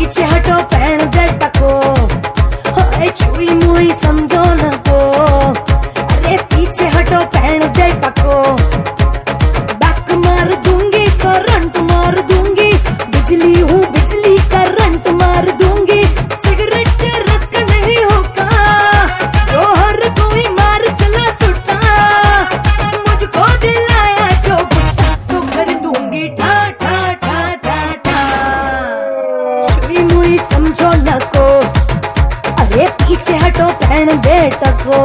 पीछे हटो पैन दे टको, हाय छुई मुई समझो न को। अरे पीछे हटो पैन दे टको, बैक मार दूंगी करंट मार दूंगी, बिजली हूँ बिजली करंट मार दूंगी। सिगरेट चरस का नहीं होगा, जो हर कोई मार चला सुटा। मुझको दिलाया जो गुस्सा तो कर दूंगी ठा ठा ठा ठा ठा। छुई मुई समझो न को, अरे पीछे हटो पैन दे टको।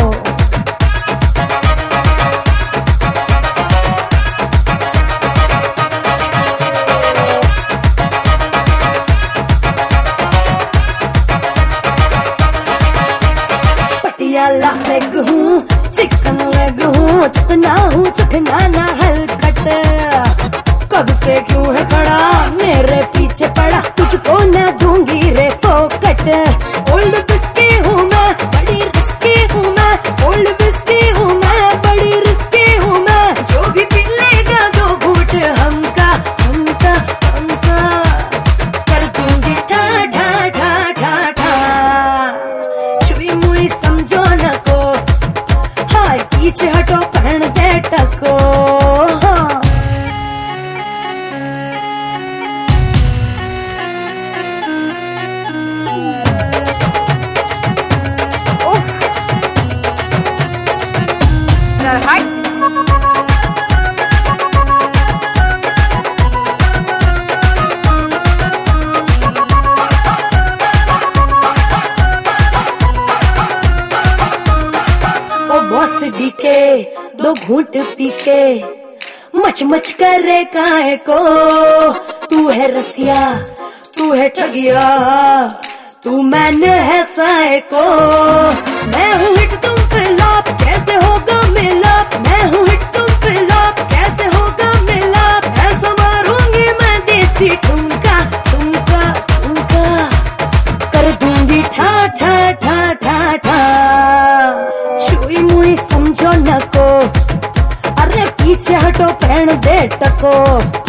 पटियाला लेग हूँ चिकन लेग हूँ, चिकना हूँ चिकना ना हलकट। कब से क्यों है खड़ा मेरे पीछे पड़ा, तुझको ना दूंगी रे फोकट। ओल्ड बिस्की हूँ मैं बड़ी रिस्की हूँ मैं, ओल्ड बिस्की हूँ मैं बड़ी रिस्की हूँ मैं। जो भी पी लेगा दो घूंट हमका हमका हमका, कर दूंगी ठा ठा ठा ठा ठा। छुई मुई समझो न को, हाय पीछे हटो पहन दे टको। हाय ओ बॉस डीके दो घूंट पी के मच मच करे काहे को। तू है रसिया तू है ठगिया, तू मैंने है साए को। मैं हूँ हिट तुम फ्लॉप कैसे होगा मिलाप, मैं हूँ हिट तुम फ्लॉप कैसे होगा मिलाप। ऐसा मारूंगी मैं देसी ठुमका ठुमका ठुमका, कर दूंगी ठा ठा ठा ठा ठा। छुई मुई समझो न को, अरे पीछे हटो पैन दे टको।